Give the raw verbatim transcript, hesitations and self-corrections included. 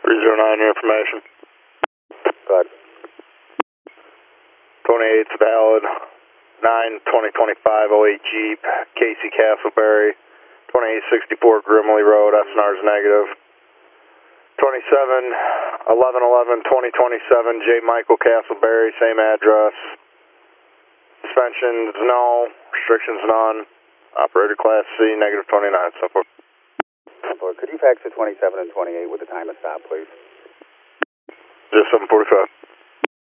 three zero nine, your information. Go ahead. twenty-eight's valid. nine twenty twenty-five oh eight Jeep, Casey Castleberry, twenty-eight sixty-four Grimley Road, S N R's negative. twenty-seven eleven eleven twenty twenty-seven J. Michael Castleberry, same address. Suspensions no, restrictions none. Operator class C, negative twenty-nine, so forth. Could you fax to twenty-seven and twenty-eight with the time of stop, please? Just seven forty-five.